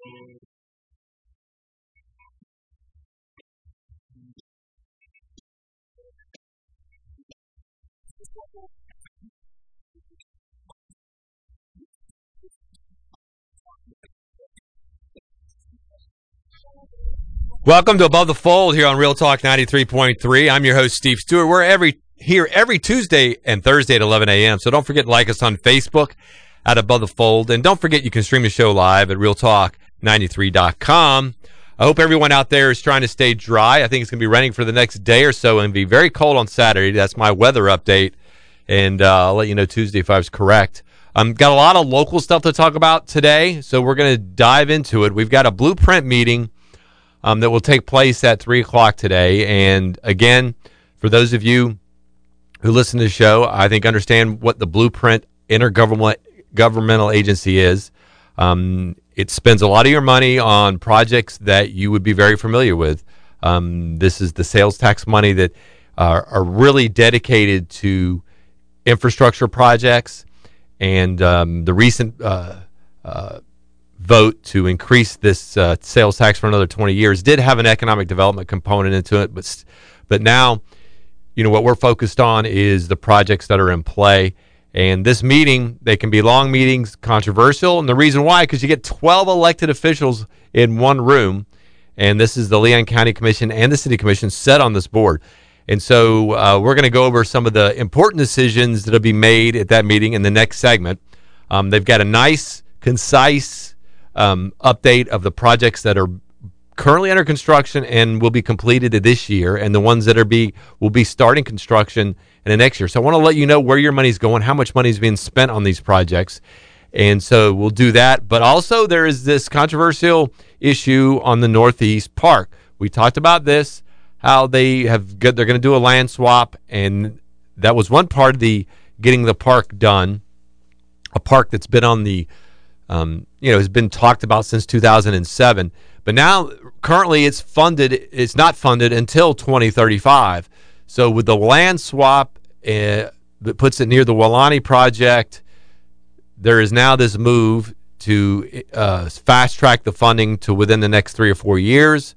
Welcome to Above the Fold here on Real Talk 93.3. I'm your host, Steve Stewart. We're here every Tuesday and Thursday at 11 a.m. So don't forget to like us on Facebook at Above the Fold. And don't forget you can stream the show live at realtalk93.com. I hope everyone out there is trying to stay dry. I think it's going to be raining for the next day or so and be very cold on Saturday. That's my weather update. And I'll let you know Tuesday if I was correct. Got a lot of local stuff to talk about today, so we're going to dive into it. We've got a blueprint meeting that will take place at 3 o'clock today. And again, for those of you who listen to the show, I think understand what the Blueprint Intergovernmental Agency is. It spends a lot of your money on projects that you would be very familiar with. This is the sales tax money that are really dedicated to infrastructure projects. And the recent vote to increase this sales tax for another 20 years did have an economic development component into it, but now, what we're focused on is the projects that are in play. And this meeting, they can be long meetings, controversial, and the reason why, because you get 12 elected officials in one room, and this is the Leon County Commission and the City Commission set on this board. And so we're going to go over some of the important decisions that will be made at that meeting in the next segment. They've got a nice, concise update of the projects that are currently under construction and will be completed this year, and the ones that will be starting construction in the next year. So I want to let you know where your money's going, how much money is being spent on these projects, and so we'll do that. But also there is this controversial issue on the Northeast Park. We talked about this, how they're going to do a land swap, and that was one part of the getting the park done, a park that's been on the has been talked about since 2007, but now currently it's not funded until 2035. So with the land swap that puts it near the Walani project, there is now this move to fast track the funding to within the next 3 or 4 years.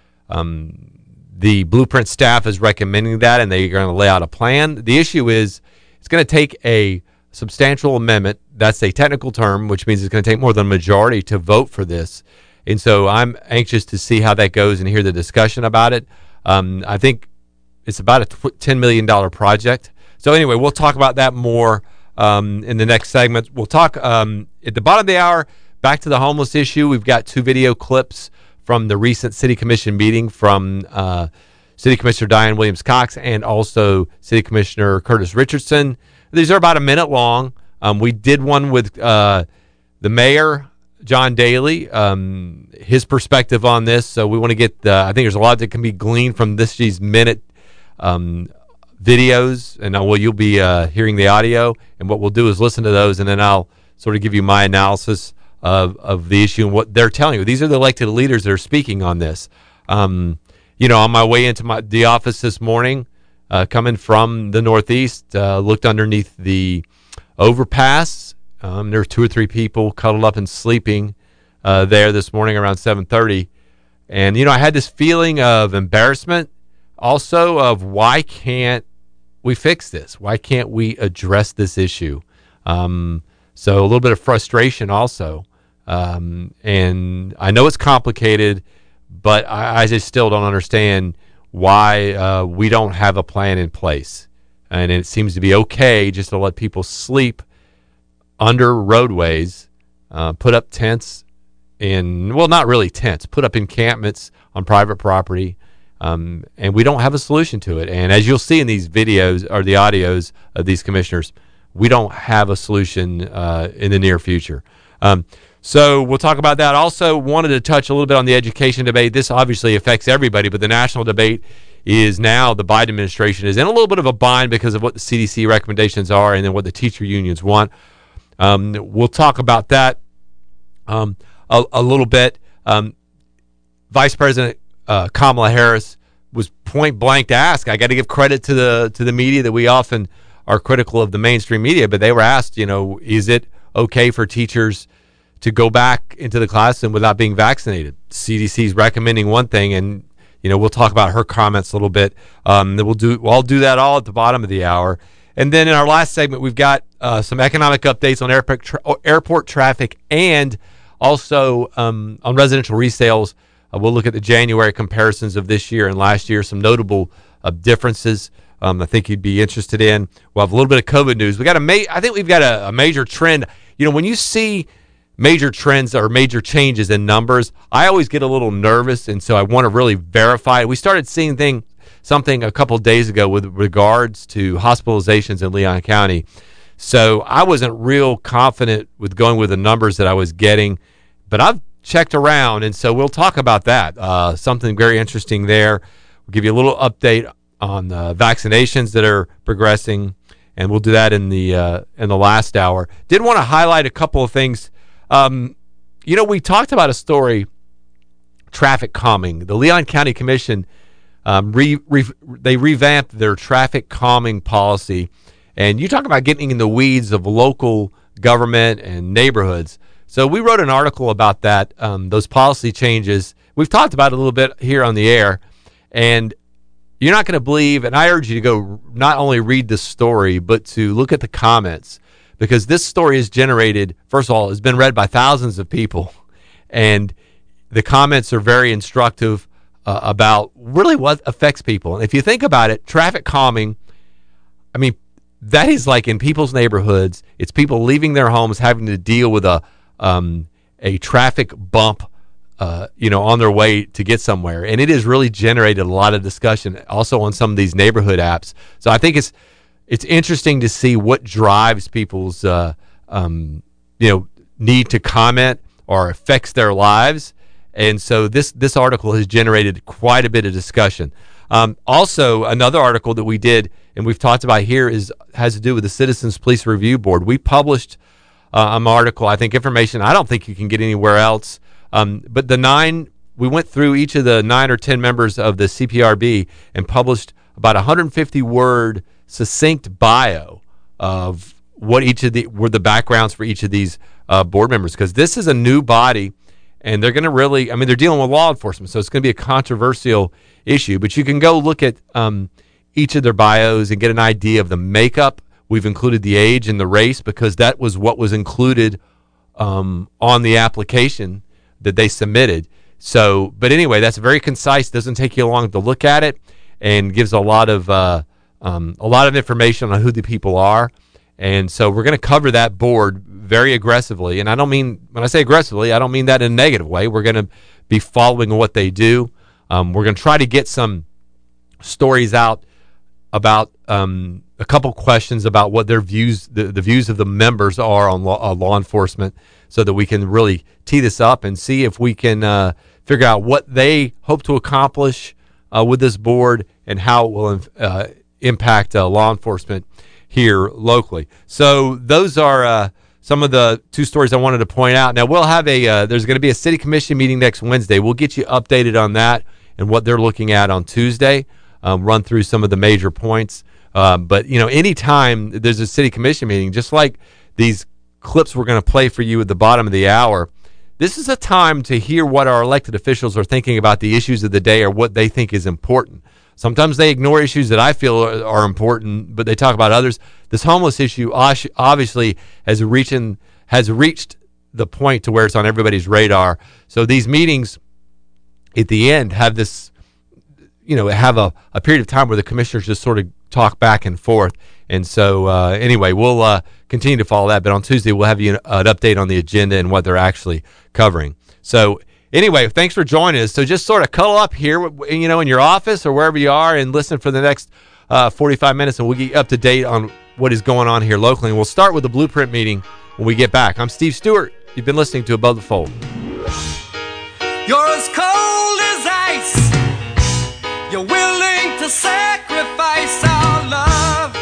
The Blueprint staff is recommending that, and they're going to lay out a plan. The issue is it's going to take a substantial amendment. That's a technical term, which means it's going to take more than a majority to vote for this. And so I'm anxious to see how that goes and hear the discussion about it. I think it's about a $10 million project. So anyway, we'll talk about that more in the next segment. We'll talk at the bottom of the hour, back to the homeless issue. We've got 2 video clips from the recent City Commission meeting from City Commissioner Diane Williams-Cox and also City Commissioner Curtis Richardson. These are about a minute long. We did one with the mayor, John Daly, his perspective on this. So we want to get I think there's a lot that can be gleaned from these minute videos. And you'll be hearing the audio. And what we'll do is listen to those, and then I'll sort of give you my analysis of the issue and what they're telling you. These are the elected leaders that are speaking on this. On my way into the office this morning, coming from the Northeast, looked underneath the overpass. There were 2 or 3 people cuddled up and sleeping there this morning around 7:30. And, I had this feeling of embarrassment also of why can't we fix this? Why can't we address this issue? So a little bit of frustration also. And I know it's complicated, but I just still don't understand why we don't have a plan in place. And it seems to be okay just to let people sleep under roadways, put up tents not really tents, put up encampments on private property, and we don't have a solution to it. And as you'll see in these videos or the audios of these commissioners, we don't have a solution in the near future. So we'll talk about that. Also wanted to touch a little bit on the education debate. This obviously affects everybody, but the national debate is now the Biden administration is in a little bit of a bind because of what the CDC recommendations are and then what the teacher unions want. We'll talk about that a little bit. Vice President Kamala Harris was point blank to ask. I got to give credit to the media that we often are critical of the mainstream media, but they were asked, is it okay for teachers to go back into the classroom without being vaccinated. CDC is recommending one thing, and we'll talk about her comments a little bit. I'll do that all at the bottom of the hour. And then in our last segment, we've got some economic updates on airport traffic, and also on residential resales. We'll look at the January comparisons of this year and last year, some notable differences I think you'd be interested in. We'll have a little bit of COVID news. I think we've got a major trend. When you see major trends or major changes in numbers, I always get a little nervous, and so I want to really verify it. We started seeing something a couple days ago with regards to hospitalizations in Leon County. So I wasn't real confident with going with the numbers that I was getting, but I've checked around, and so we'll talk about that. Something very interesting there. We'll give you a little update on vaccinations that are progressing, and we'll do that in the last hour. Did want to highlight a couple of things. We talked about a story, traffic calming. The Leon County Commission, they revamped their traffic calming policy, and you talk about getting in the weeds of local government and neighborhoods. So we wrote an article about that, those policy changes. We've talked about it a little bit here on the air, and you're not going to believe, and I urge you to go not only read the story, but to look at the comments, because this story is generated, first of all, it's been read by thousands of people, and the comments are very instructive about really what affects people. And if you think about it, traffic calming, that is like in people's neighborhoods. It's people leaving their homes, having to deal with a traffic bump, on their way to get somewhere. And it has really generated a lot of discussion also on some of these neighborhood apps. So I think it's interesting to see what drives people's, need to comment or affects their lives. And so this article has generated quite a bit of discussion. Also, another article that we did and we've talked about here has to do with the Citizens Police Review Board. We published an article, I think information I don't think you can get anywhere else. But we went through each of the 9 or 10 members of the CPRB and published about 150-word succinct bio of what were the backgrounds for each of these board members, because this is a new body, and they're going to really, they're dealing with law enforcement, so it's going to be a controversial issue. But you can go look at each of their bios and get an idea of the makeup. We've included the age and the race because that was what was included on the application that they submitted. So, but anyway, that's very concise. Doesn't take you long to look at it, and gives a lot of information on who the people are. And so we're going to cover that board very aggressively. And when I say aggressively, I don't mean that in a negative way. We're going to be following what they do. We're going to try to get some stories out about a couple questions about what their views, the views of the members are on law enforcement, so that we can really tee this up and see if we can figure out what they hope to accomplish with this board and how it will impact law enforcement here locally. So those are some of the two stories I wanted to point out. Now, we'll have there's going to be a city commission meeting next Wednesday. We'll get you updated on that and what they're looking at on Tuesday, run through some of the major points. But, anytime there's a city commission meeting, just like these clips we're going to play for you at the bottom of the hour, this is a time to hear what our elected officials are thinking about the issues of the day or what they think is important. Sometimes they ignore issues that I feel are important, but they talk about others. This homeless issue obviously has reached the point to where it's on everybody's radar. So these meetings at the end have this, have a period of time where the commissioners just sort of talk back and forth. And so anyway, we'll continue to follow that. But on Tuesday, we'll have you an update on the agenda and what they're actually covering. So anyway, thanks for joining us. So just sort of cuddle up here, in your office or wherever you are, and listen for the next 45 minutes, and we'll get you up to date on what is going on here locally. And we'll start with the Blueprint meeting when we get back. I'm Steve Stewart. You've been listening to Above the Fold. You're as cold as ice. You're willing to sacrifice our love.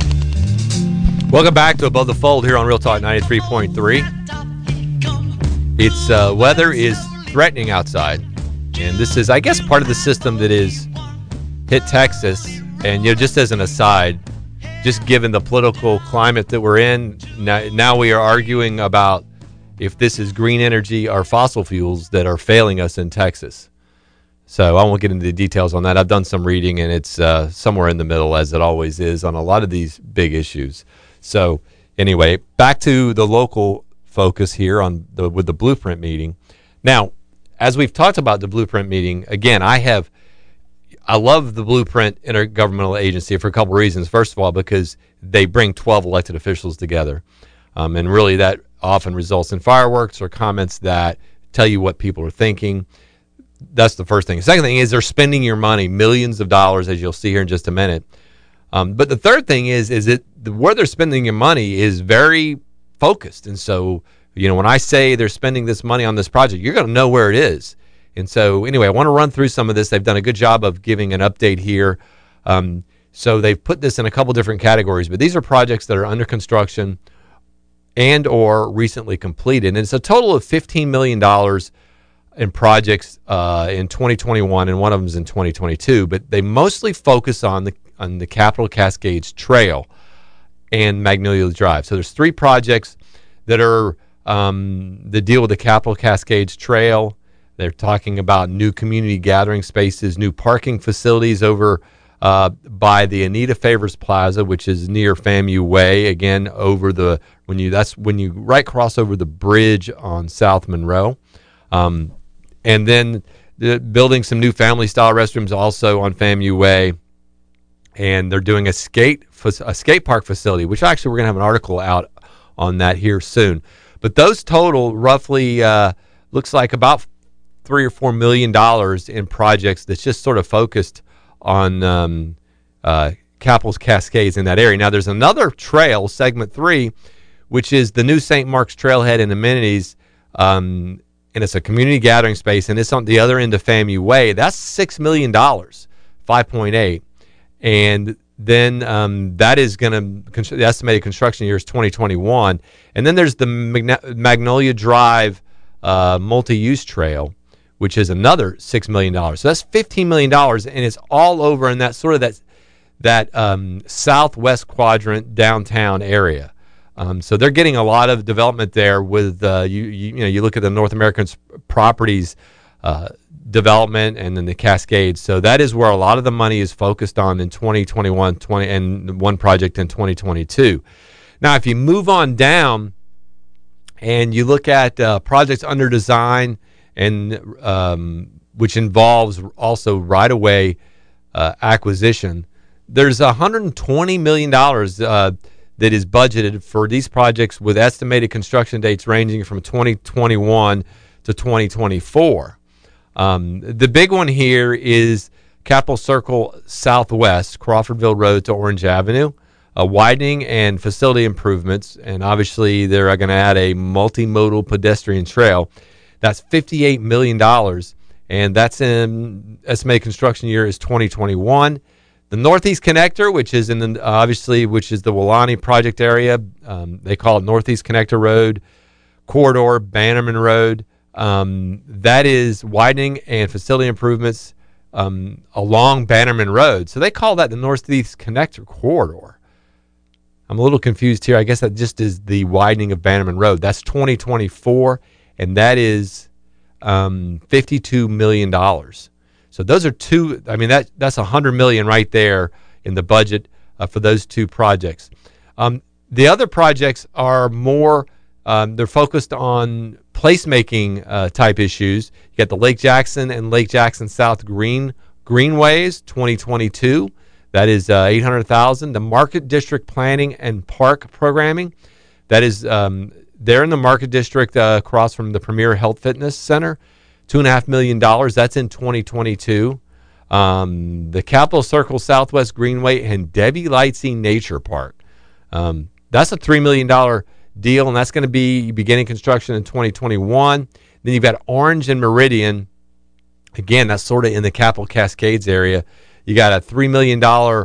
Welcome back to Above the Fold here on Real Talk 93.3. It's weather is threatening outside, and this is, I guess, part of the system that is hit Texas. And just as an aside, just given the political climate that we're in, now we are arguing about if this is green energy or fossil fuels that are failing us in Texas. So I won't get into the details on that. I've done some reading, and it's somewhere in the middle, as it always is, on a lot of these big issues. So anyway, back to the local focus here with the Blueprint meeting. Now, as we've talked about the Blueprint meeting, again, I love the Blueprint Intergovernmental Agency for a couple reasons. First of all, because they bring 12 elected officials together, and really that often results in fireworks or comments that tell you what people are thinking. That's the first thing. The second thing is they're spending your money, millions of dollars, as you'll see here in just a minute. But the third thing is that where they're spending your money is very focused. And so, when I say they're spending this money on this project, you're going to know where it is. And so, anyway, I want to run through some of this. They've done a good job of giving an update here. So they've put this in a couple different categories, but these are projects that are under construction and or recently completed. And it's a total of $15 million in projects in 2021, and one of them is in 2022. But they mostly focus on the Capitol Cascades Trail and Magnolia Drive. So there's three projects that are that deal with the Capitol Cascades Trail. They're talking about new community gathering spaces, new parking facilities over by the Anita Favors Plaza, which is near FAMU Way. Again, when you right cross over the bridge on South Monroe, and then building some new family-style restrooms also on FAMU Way. And they're doing a skate park facility, which actually we're going to have an article out on that here soon. But those total roughly looks like about $3 or $4 million in projects that's just sort of focused on Capitol's Cascades in that area. Now, there's another trail, segment 3, which is the new St. Mark's Trailhead and amenities, and it's a community gathering space, and it's on the other end of FAMU Way. That's $6 million, 5.8. And then that is going to, the estimated construction year is 2021. And then there's the Magnolia Drive multi-use trail, which is another $6 million. So that's $15 million, and it's all over in that sort of that southwest quadrant downtown area. So they're getting a lot of development there with, you look at the North American Properties development and then the Cascades. So that is where a lot of the money is focused on in 2021, and one project in 2022. Now, if you move on down and you look at projects under design, and which involves also right-of-way acquisition, there's $120 million that is budgeted for these projects with estimated construction dates ranging from 2021 to 2024. The big one here is Capitol Circle Southwest, Crawfordville Road to Orange Avenue, widening and facility improvements, and obviously they're going to add a multimodal pedestrian trail. That's $58 million, and that's in estimated construction year is 2021. The Northeast Connector, which is which is the Welaunee project area, they call it Northeast Connector Road Corridor, Bannerman Road. That is widening and facility improvements along Bannerman Road. So they call that the Northeast Connector Corridor. I'm a little confused here. I guess that just is the widening of Bannerman Road. That's 2024, and that is $52 million. So those are two. I mean, that's $100 million right there in the budget for those two projects. The other projects are more. They're focused on placemaking type issues. You got the Lake Jackson and Lake Jackson South Greenways 2022. That is $800,000. The Market District Planning and Park Programming. That is they're in the Market District across from the Premier Health Fitness Center. $2.5 million. That's in 2022. The Capitol Circle Southwest Greenway and Debbie Lightsey Nature Park. That's a $3 million deal, and that's going to be beginning construction in 2021. Then you've got Orange and Meridian. Again, that's sort of in the Capitol Cascades area. You got a $3 million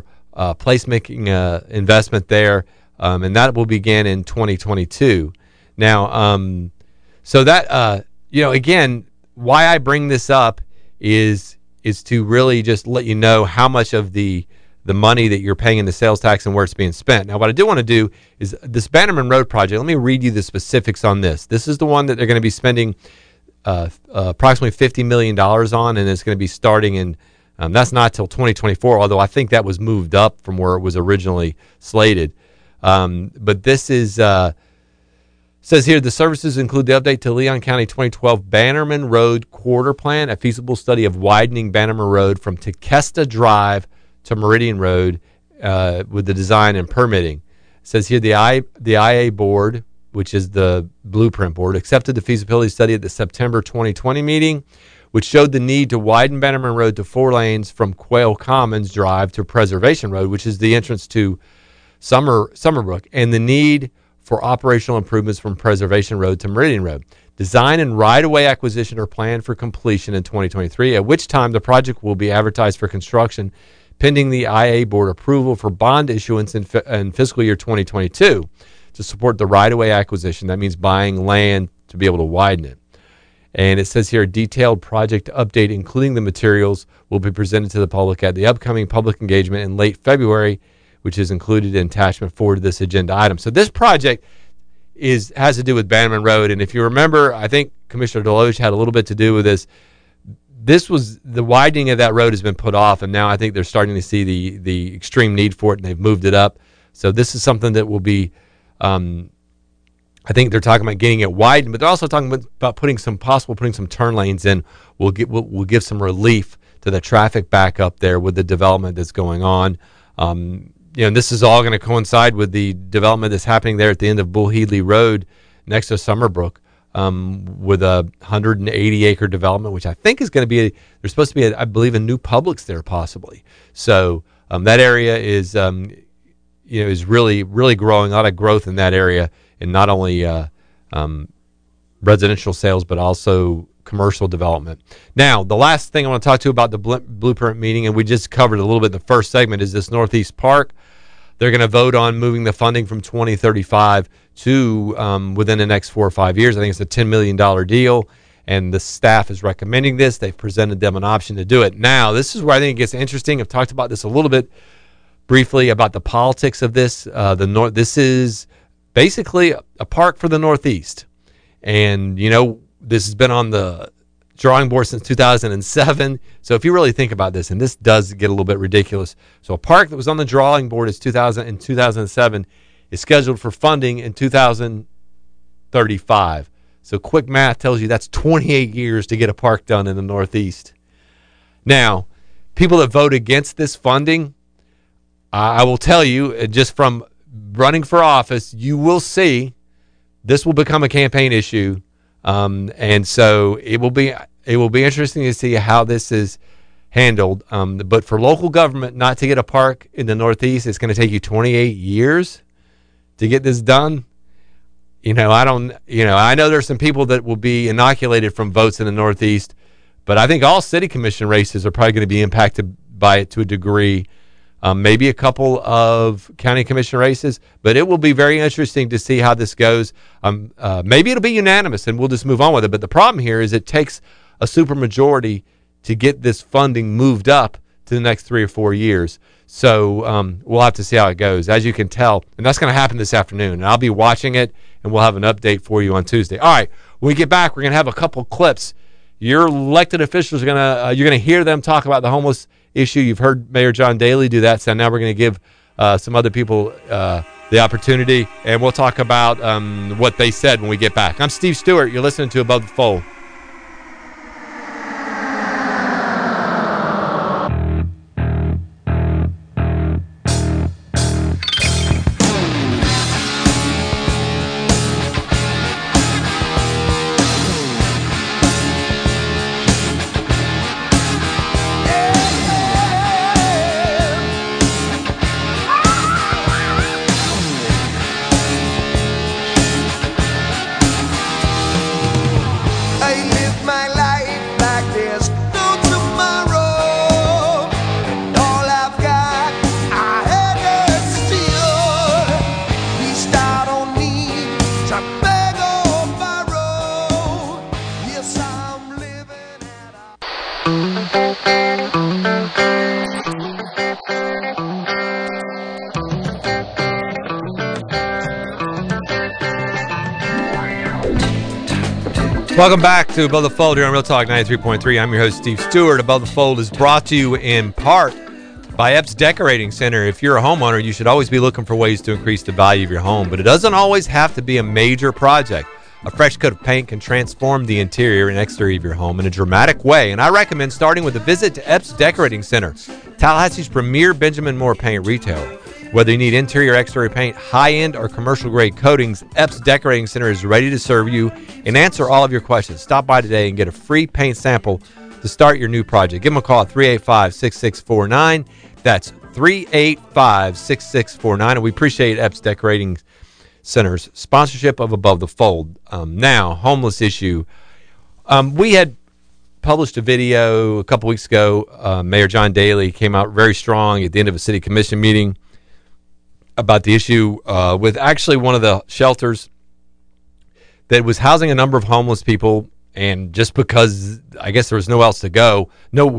placemaking investment there, and that will begin in 2022. Now, So that again, why I bring this up is to really just let you know how much of the money that you're paying in the sales tax and where it's being spent. Now, what I do want to do is this Bannerman Road project. Let me read you the specifics on this. This is the one that they're going to be spending approximately $50 million on, and it's going to be starting in, that's not till 2024, although I think that was moved up from where it was originally slated. But this is, says here, the services include the update to Leon County 2012 Bannerman Road Quarter Plan, a feasible study of widening Bannerman Road from Tequesta Drive to Meridian Road with the design and permitting. It says here the IA board, which is the blueprint board, accepted the feasibility study at the September 2020 meeting, which showed the need to widen Bannerman Road to 4 lanes from Quail Commons Drive to Preservation Road, which is the entrance to Summerbrook, and the need for operational improvements from Preservation Road to Meridian Road. Design and right-of-way acquisition are planned for completion in 2023, at which time the project will be advertised for construction pending the IA board approval for bond issuance in fiscal year 2022 to support the right-of-way acquisition. That means buying land to be able to widen it. And it says here, a detailed project update, including the materials, will be presented to the public at the upcoming public engagement in late February, which is included in attachment 4 to this agenda item. So this project has to do with Bannerman Road. And if you remember, I think Commissioner Deloge had a little bit to do with this. This was the widening of that road has been put off, and now I think they're starting to see the extreme need for it, and they've moved it up. So this is something that will be, I think they're talking about getting it widened, but they're also talking about putting some turn lanes in. Will give some relief to the traffic back up there with the development that's going on. And this is all going to coincide with the development that's happening there at the end of Bull Headley Road next to Summerbrook, with a 180-acre development, which I think is going to be, there's supposed to be, I believe, a new Publix there possibly. So that area is, is really, really growing, a lot of growth in that area, and not only residential sales, but also commercial development. Now, the last thing I want to talk to you about the blueprint meeting, and we just covered a little bit in the first segment, is this Northeast Park. They're going to vote on moving the funding from 2035 to within the next 4 or 5 years. I think it's a $10 million deal, and the staff is recommending this. They've presented them an option to do it. Now, this is where I think it gets interesting. I've talked about this a little bit briefly about the politics of this. This is basically a park for the Northeast, and this has been on the drawing board since 2007. So if you really think about this, and this does get a little bit ridiculous. So a park that was on the drawing board in 2007 is scheduled for funding in 2035. So quick math tells you that's 28 years to get a park done in the Northeast. Now, people that vote against this funding, I will tell you, just from running for office, you will see this will become a campaign issue. And so it will be interesting to see how this is handled. But for local government not to get a park in the Northeast, it's going to take you 28 years to get this done. I know there's some people that will be inoculated from votes in the Northeast, but I think all city commission races are probably going to be impacted by it to a degree. Maybe a couple of county commission races, but it will be very interesting to see how this goes. Maybe it'll be unanimous and we'll just move on with it. But the problem here is it takes a supermajority to get this funding moved up to the next 3 or 4 years. So we'll have to see how it goes, as you can tell. And that's going to happen this afternoon. And I'll be watching it, and we'll have an update for you on Tuesday. All right, when we get back, we're going to have a couple clips. Your elected officials are you're going to hear them talk about the homeless issue. You've heard Mayor John Daly do that, so now we're going to give some other people the opportunity, and we'll talk about what they said when we get back. I'm Steve Stewart. You're listening to Above the Fold. Welcome back to Above the Fold here on Real Talk 93.3. I'm your host, Steve Stewart. Above the Fold is brought to you in part by Epps Decorating Center. If you're a homeowner, you should always be looking for ways to increase the value of your home, but it doesn't always have to be a major project. A fresh coat of paint can transform the interior and exterior of your home in a dramatic way, and I recommend starting with a visit to Epps Decorating Center, Tallahassee's premier Benjamin Moore paint retailer. Whether you need interior or exterior paint, high-end or commercial-grade coatings, Epps Decorating Center is ready to serve you and answer all of your questions. Stop by today and get a free paint sample to start your new project. Give them a call at 385-6649. That's 385-6649. And we appreciate Epps Decorating Center's sponsorship of Above the Fold. Now, homeless issue. We had published a video a couple weeks ago. Mayor John Daly came out very strong at the end of a city commission meeting about the issue with actually one of the shelters that was housing a number of homeless people, and just because I guess there was nowhere else to go,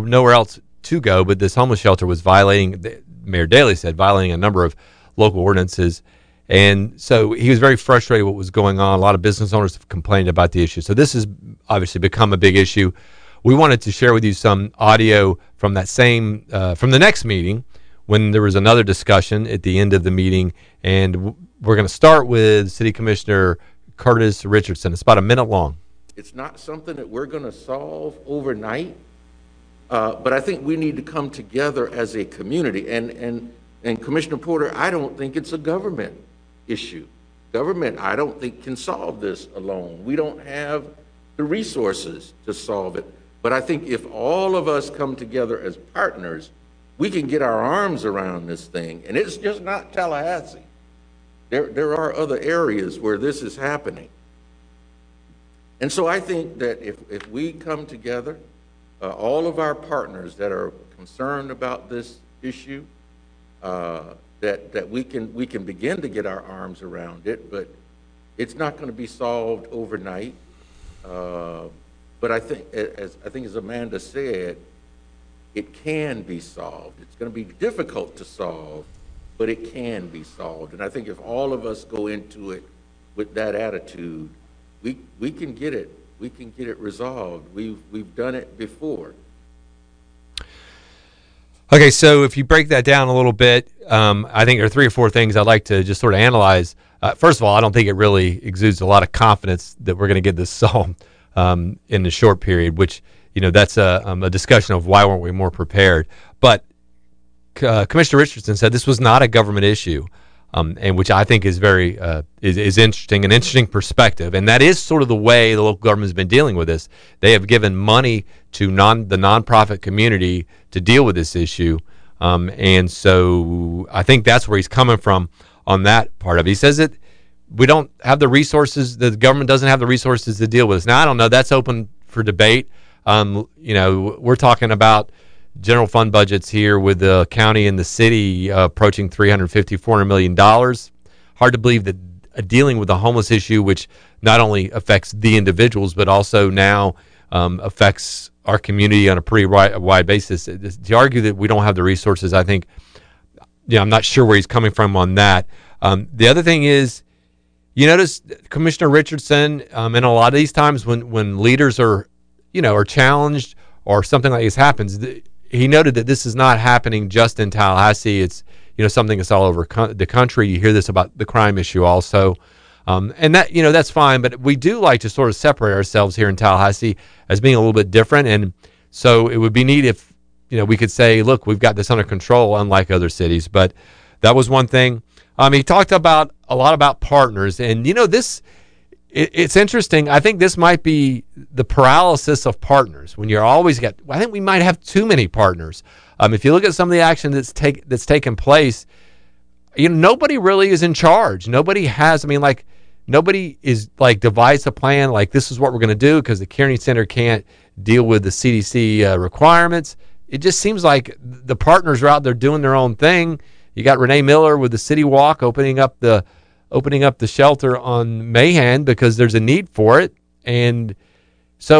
but this homeless shelter was violating, Mayor Daley said, violating a number of local ordinances, and so he was very frustrated with what was going on. A lot of business owners have complained about the issue, so this has obviously become a big issue. We wanted to share with you some audio from that same, from the next meeting, when there was another discussion at the end of the meeting, and we're going to start with City Commissioner Curtis Richardson. It's about a minute long. It's not something that we're going to solve overnight, but I think we need to come together as a community. And Commissioner Porter, I don't think it's a government issue. Government, I don't think, can solve this alone. We don't have the resources to solve it. But I think if all of us come together as partners, we can get our arms around this thing. And it's just not Tallahassee. There are other areas where this is happening. And so I think that if we come together, all of our partners that are concerned about this issue, that we can begin to get our arms around it, but it's not going to be solved overnight. But I think as Amanda said, it can be solved. It's going to be difficult to solve, but it can be solved. And I think if all of us go into it with that attitude, we can get it. We can get it resolved. We've done it before. Okay, so if you break that down a little bit, I think there are 3 or 4 things I'd like to just sort of analyze. First of all, I don't think it really exudes a lot of confidence that we're going to get this solved in the short period, which, you know, that's a discussion of why weren't we more prepared. But Commissioner Richardson said this was not a government issue, and which I think is very is interesting, an interesting perspective. And that is sort of the way the local government has been dealing with this. They have given money to the nonprofit community to deal with this issue, and so I think that's where he's coming from on that part of it. He says that we don't have the resources, the government doesn't have the resources to deal with this. Now, I don't know, that's open for debate. You know, we're talking about general fund budgets here with the county and the city approaching $350-400 million. Hard to believe that dealing with the homeless issue, which not only affects the individuals, but also now affects our community on a pretty wide basis. To argue that we don't have the resources, I think, I'm not sure where he's coming from on that. The other thing is, you notice Commissioner Richardson, and a lot of these times when leaders are challenged or something like this happens, he noted that this is not happening just in Tallahassee. It's, something that's all over the country. You hear this about the crime issue also. And that, that's fine, but we do like to sort of separate ourselves here in Tallahassee as being a little bit different. And so it would be neat if, we could say, look, we've got this under control, unlike other cities. But that was one thing. He talked a lot about partners, and it's interesting. I think this might be the paralysis of partners. When you're always I think we might have too many partners. If you look at some of the action that's taken place, nobody really is in charge. Nobody has. Nobody is devised a plan. This is what we're going to do because the Kearney Center can't deal with the CDC requirements. It just seems like the partners are out there doing their own thing. You got Renee Miller with the City Walk opening up the shelter on Mahan because there's a need for it. And so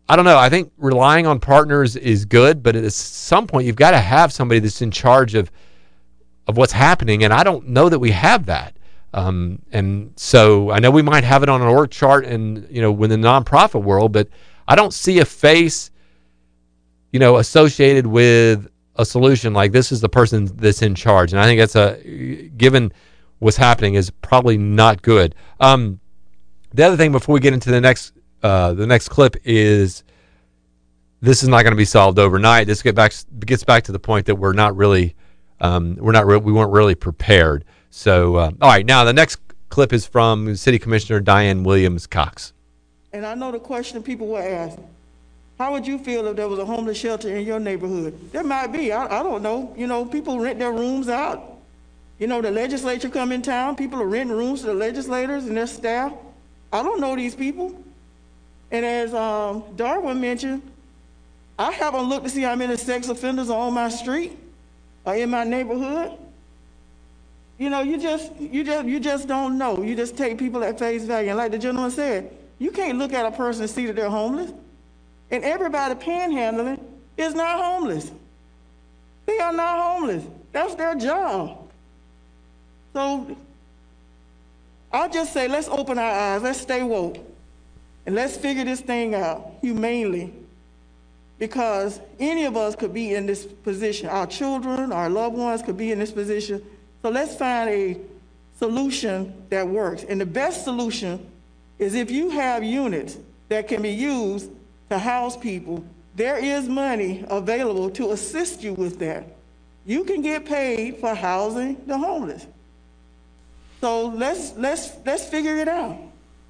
I don't know. I think relying on partners is good, but at some point you've got to have somebody that's in charge of what's happening, and I don't know that we have that. And so I know we might have it on an org chart and, within the nonprofit world, but I don't see a face, associated with a solution like this is the person that's in charge. And I think that's given what's happening, is probably not good. The other thing before we get into the next clip is this is not going to be solved overnight. This gets back to the point that we weren't really prepared. So, all right, now the next clip is from City Commissioner Diane Williams-Cox. And I know the question people will ask, how would you feel if there was a homeless shelter in your neighborhood? There might be, I don't know. People rent their rooms out. The legislature come in town, people are renting rooms to the legislators and their staff. I don't know these people. And as Darwin mentioned, I haven't looked to see how many sex offenders are on my street or in my neighborhood. You just don't know. You just take people at face value. And like the gentleman said, you can't look at a person and see that they're homeless. And everybody panhandling is not homeless. They are not homeless. That's their job. So I'll just say, let's open our eyes. Let's stay woke. And let's figure this thing out humanely. Because any of us could be in this position. Our children, our loved ones could be in this position. So let's find a solution that works. And the best solution is if you have units that can be used to house people, there is money available to assist you with that. You can get paid for housing the homeless. So let's figure it out.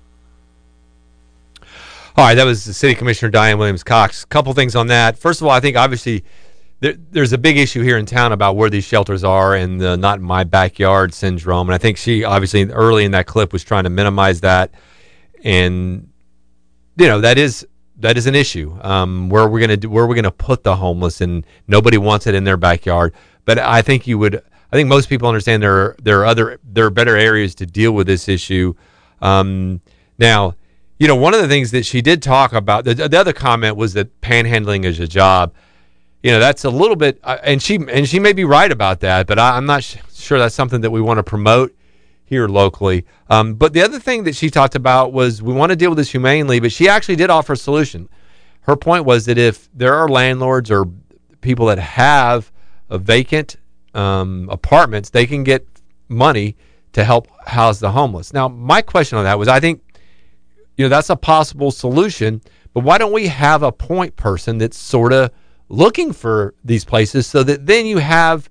All right, that was the City Commissioner Diane Williams-Cox. A couple things on that. First of all, I think obviously there's a big issue here in town about where these shelters are and the not in my backyard syndrome. And I think she obviously early in that clip was trying to minimize that. And that is an issue. Where we're gonna put the homeless, and nobody wants it in their backyard. But I think most people understand there are better areas to deal with this issue. Now, one of the things that she did talk about, the other comment was that panhandling is a job. That's a little bit, and she may be right about that, but I'm not sure that's something that we want to promote here locally. But the other thing that she talked about was we want to deal with this humanely, but she actually did offer a solution. Her point was that if there are landlords or people that have a vacant apartments, they can get money to help house the homeless. Now, my question on that was, I think, that's a possible solution, but why don't we have a point person that's sort of looking for these places so that then you have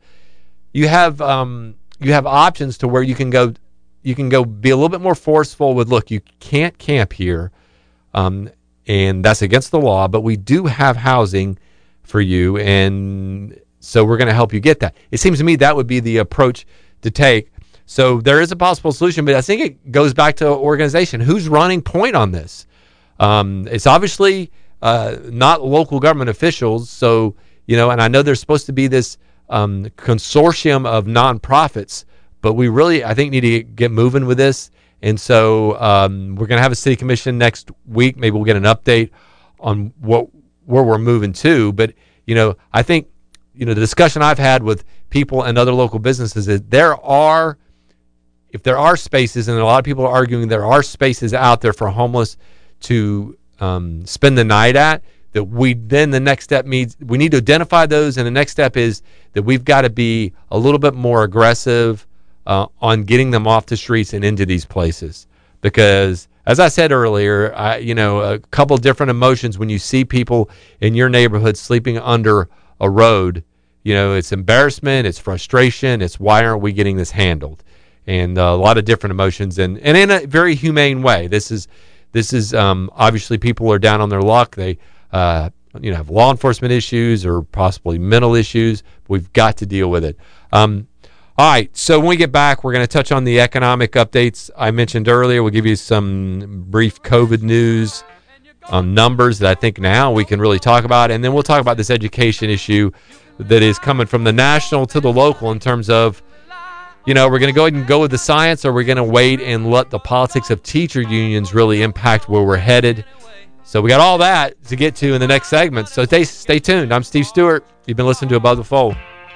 options to where you can go be a little bit more forceful with, look, you can't camp here, and that's against the law, but we do have housing for you, and so we're going to help you get that. It seems to me that would be the approach to take. So there is a possible solution, but I think it goes back to organization. Who's running point on this? It's obviously not local government officials. So, and I know there's supposed to be this consortium of nonprofits, but we really, I think, need to get moving with this. And so we're going to have a city commission next week. Maybe we'll get an update on where we're moving to. But, I think, the discussion I've had with people and other local businesses is if there are spaces, and a lot of people are arguing there are spaces out there for homeless to spend the night at, that the next step means we need to identify those, and the next step is that we've got to be a little bit more aggressive on getting them off the streets and into these places. Because, as I said earlier, a couple different emotions when you see people in your neighborhood sleeping under a road. It's embarrassment, it's frustration, it's why aren't we getting this handled? And a lot of different emotions, and in a very humane way. This is obviously people are down on their luck. They have law enforcement issues or possibly mental issues. We've got to deal with it. All right, so when we get back, we're going to touch on the economic updates I mentioned earlier. We'll give you some brief COVID news numbers that I think now we can really talk about, and then we'll talk about this education issue that is coming from the national to the local in terms of, we're going to go ahead and go with the science, or we're going to wait and let the politics of teacher unions really impact where we're headed. So we got all that to get to in the next segment. So stay tuned. I'm Steve Stewart. You've been listening to Above the Fold.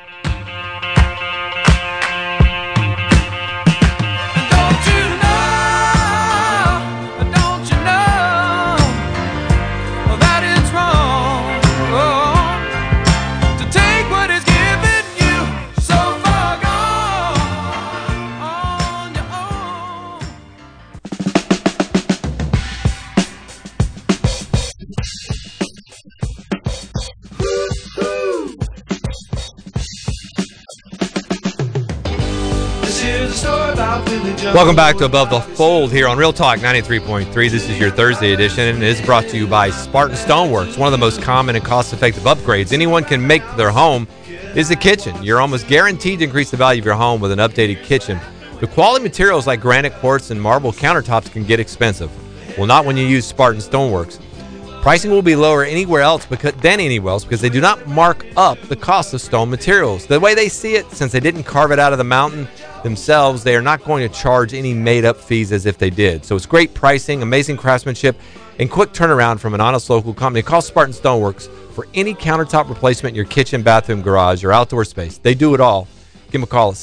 Welcome back to Above the Fold here on Real Talk 93.3. This is your Thursday edition, and it is brought to you by Spartan Stoneworks. One of the most common and cost-effective upgrades anyone can make to their home is the kitchen. You're almost guaranteed to increase the value of your home with an updated kitchen. The quality materials like granite, quartz, and marble countertops can get expensive. Well, not when you use Spartan Stoneworks. Pricing will be lower than anywhere else because they do not mark up the cost of stone materials. The way they see it, since they didn't carve it out of the mountain themselves, they are not going to charge any made-up fees as if they did. So it's great pricing, amazing craftsmanship, and quick turnaround from an honest local company. Call Spartan Stoneworks for any countertop replacement in your kitchen, bathroom, garage, or outdoor space. They do it all. Give them a call at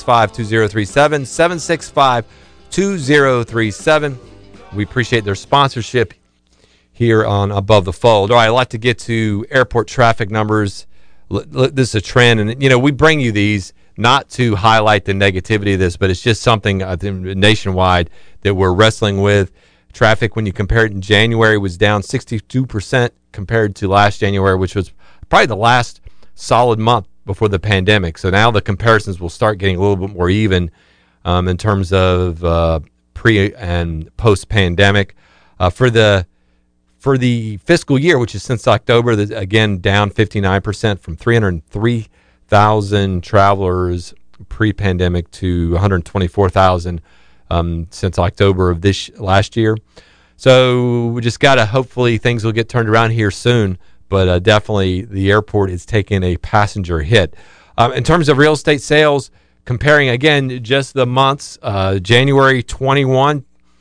765-2037, 765-2037. We appreciate their sponsorship here on Above the Fold. All right, I'd like to get to airport traffic numbers. This is a trend, and we bring you these not to highlight the negativity of this, but it's just something I think nationwide that we're wrestling with. Traffic, when you compare it in January, was down 62% compared to last January, which was probably the last solid month before the pandemic. So now the comparisons will start getting a little bit more even in terms of pre and post-pandemic. For the fiscal year, which is since October, again, down 59% from 303,000 travelers pre-pandemic to 124,000 since October of this last year. So we just got to, hopefully things will get turned around here soon, but definitely the airport is taking a passenger hit. In terms of real estate sales, comparing, again, just the months, January of 2021,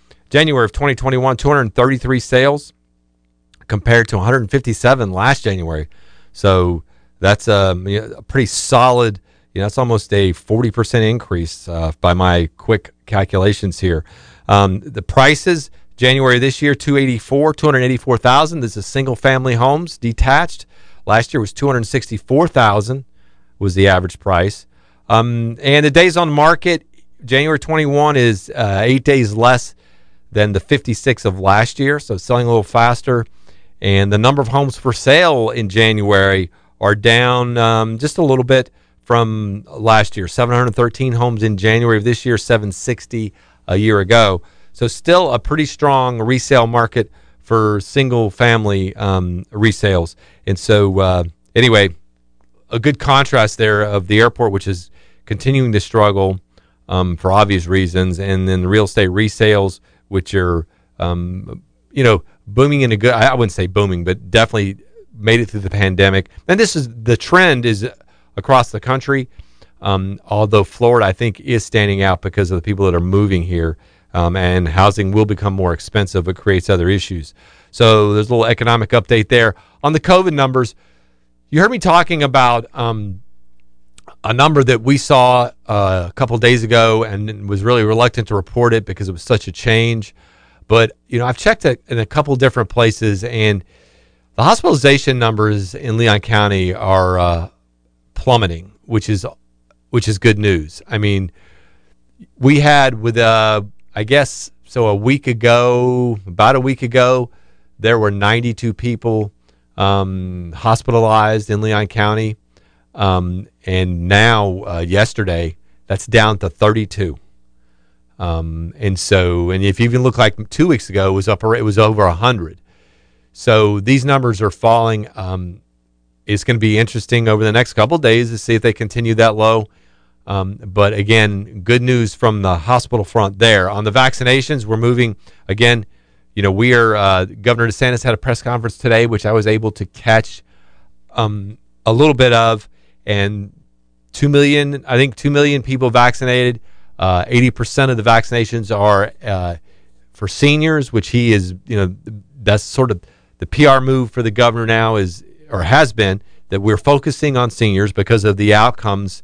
233 sales, compared to 157 last January. So that's a pretty solid, that's almost a 40% increase by my quick calculations here. The prices, January this year, 284,000. This is single family homes, detached. Last year was 264,000 was the average price. And the days on market, January 21 is 8 days less than the 56 of last year, so selling a little faster. And the number of homes for sale in January are down just a little bit from last year. 713 homes in January of this year, 760 a year ago. So still a pretty strong resale market for single-family resales. And so anyway, a good contrast there of the airport, which is continuing to struggle for obvious reasons, and then the real estate resales, which are, booming in a good, I wouldn't say booming, but definitely made it through the pandemic. And the trend is across the country, although Florida, I think, is standing out because of the people that are moving here, and housing will become more expensive. It creates other issues. So there's a little economic update there. On the COVID numbers, you heard me talking about a number that we saw a couple days ago and was really reluctant to report it because it was such a change. But, I've checked it in a couple different places, and the hospitalization numbers in Leon County are plummeting, which is good news. I mean, we had about a week ago, there were 92 people hospitalized in Leon County. And now, yesterday, that's down to 32. And if you even look like 2 weeks ago, it was over 100. So these numbers are falling. It's going to be interesting over the next couple of days to see if they continue that low. But again, good news from the hospital front there. On the vaccinations, we're moving again. We are, Governor DeSantis had a press conference today, which I was able to catch a little bit of, and 2 million people vaccinated. 80% of the vaccinations are for seniors, which he is, that's sort of The PR move for the governor now is, or has been, that we're focusing on seniors because of the outcomes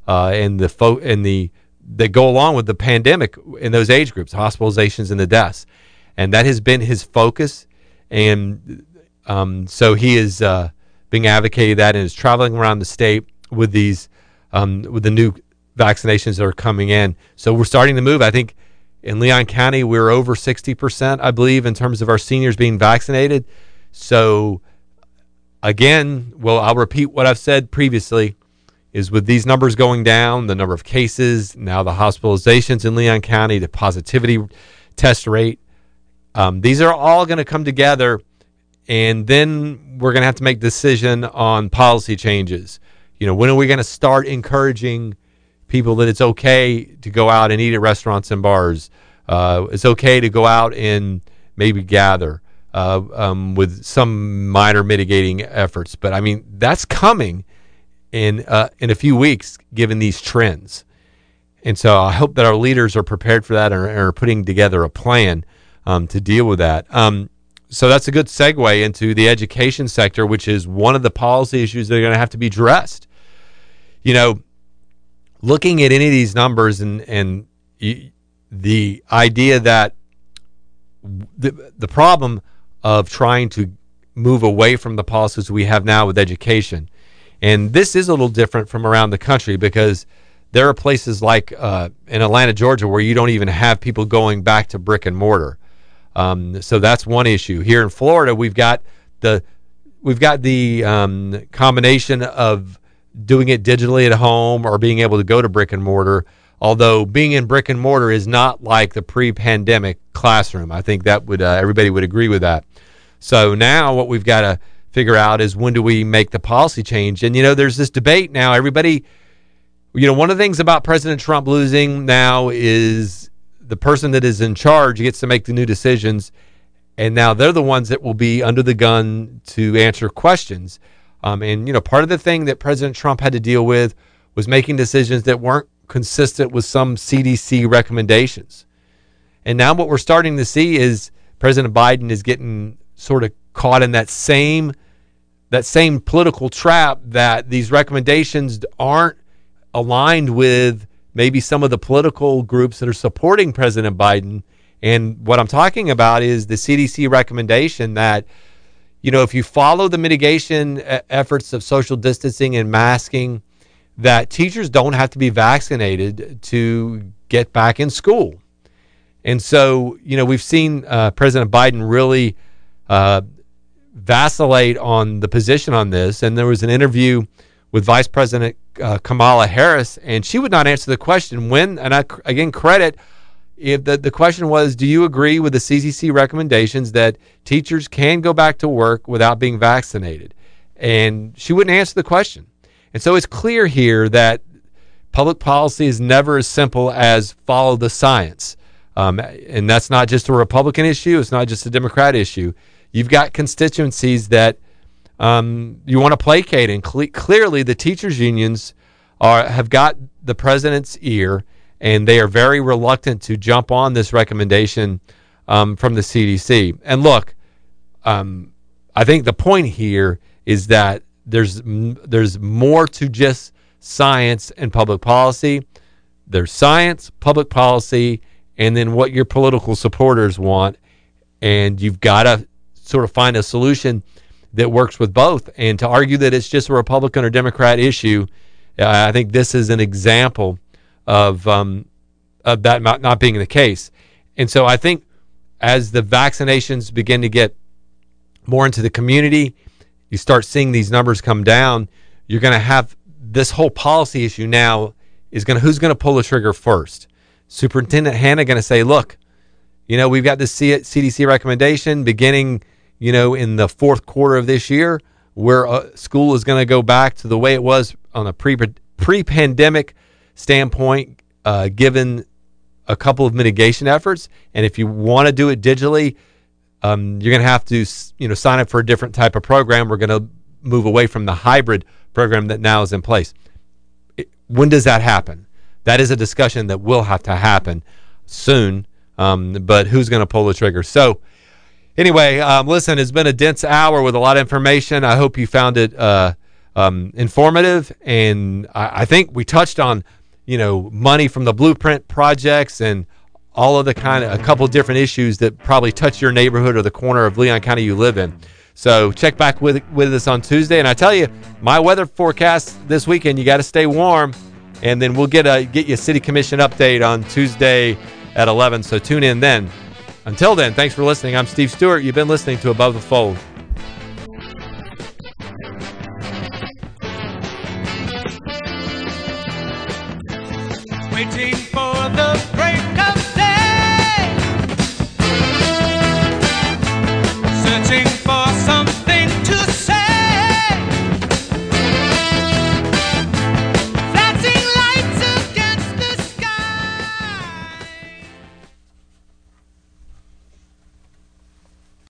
that go along with the pandemic in those age groups, hospitalizations and the deaths. And that has been his focus. And so he is being advocated that and is traveling around the state with these with the new vaccinations that are coming in. So we're starting to move. I think in Leon County, we're over 60%, I believe, in terms of our seniors being vaccinated. So again, well, I'll repeat what I've said previously, is with these numbers going down, the number of cases, now the hospitalizations in Leon County, the positivity test rate, these are all going to come together, and then we're going to have to make a decision on policy changes. When are we going to start encouraging people that it's okay to go out and eat at restaurants and bars? It's okay to go out and maybe gather with some minor mitigating efforts. But, I mean, that's coming in a few weeks, given these trends. And so I hope that our leaders are prepared for that and are putting together a plan to deal with that. So that's a good segue into the education sector, which is one of the policy issues that are going to have to be addressed. Looking at any of these numbers and the idea that the problem of trying to move away from the policies we have now with education, and this is a little different from around the country because there are places like in Atlanta, Georgia, where you don't even have people going back to brick and mortar. So that's one issue. Here in Florida, we've got the combination of doing it digitally at home or being able to go to brick and mortar. Although being in brick and mortar is not like the pre-pandemic classroom. I think that would everybody would agree with that. So now what we've got to figure out is when do we make the policy change? And, there's this debate now. Everybody, one of the things about President Trump losing now is the person that is in charge gets to make the new decisions. And now they're the ones that will be under the gun to answer questions. And part of the thing that President Trump had to deal with was making decisions that weren't consistent with some CDC recommendations. And now what we're starting to see is President Biden is getting sort of caught in that same political trap that these recommendations aren't aligned with maybe some of the political groups that are supporting President Biden. And what I'm talking about is the CDC recommendation that, if you follow the mitigation efforts of social distancing and masking, that teachers don't have to be vaccinated to get back in school. And so, we've seen President Biden really vacillate on the position on this. And there was an interview with Vice President Kamala Harris, and she would not answer the question when, and I, again, credit, if the question was, do you agree with the CDC recommendations that teachers can go back to work without being vaccinated? And she wouldn't answer the question. And so it's clear here that public policy is never as simple as follow the science. And that's not just a Republican issue. It's not just a Democrat issue. You've got constituencies that you want to placate. And clearly the teachers' unions have got the president's ear, and they are very reluctant to jump on this recommendation from the CDC. And look, I think the point here is that there's more to just science and public policy. There's science, public policy, and then what your political supporters want. And you've got to sort of find a solution that works with both. And to argue that it's just a Republican or Democrat issue, I think this is an example of that not being the case. And so I think as the vaccinations begin to get more into the community, you start seeing these numbers come down, you're going to have this whole policy issue now is who's going to pull the trigger first? Superintendent Hanna going to say, look, we've got this CDC recommendation beginning, in the fourth quarter of this year, where school is going to go back to the way it was on a pre-pandemic standpoint, given a couple of mitigation efforts. And if you want to do it digitally, you're going to have to, sign up for a different type of program. We're going to move away from the hybrid program that now is in place. When does that happen? That is a discussion that will have to happen soon. But who's going to pull the trigger? So, Anyway, listen, it's been a dense hour with a lot of information. I hope you found it informative, and I think we touched on, money from the blueprint projects and all of the a couple different issues that probably touch your neighborhood or the corner of Leon County you live in. So check back with us on Tuesday, and I tell you, my weather forecast this weekend, you got to stay warm, and then we'll get you a city commission update on Tuesday at 11. So tune in then. Until then, thanks for listening. I'm Steve Stewart. You've been listening to Above the Fold. Waiting for the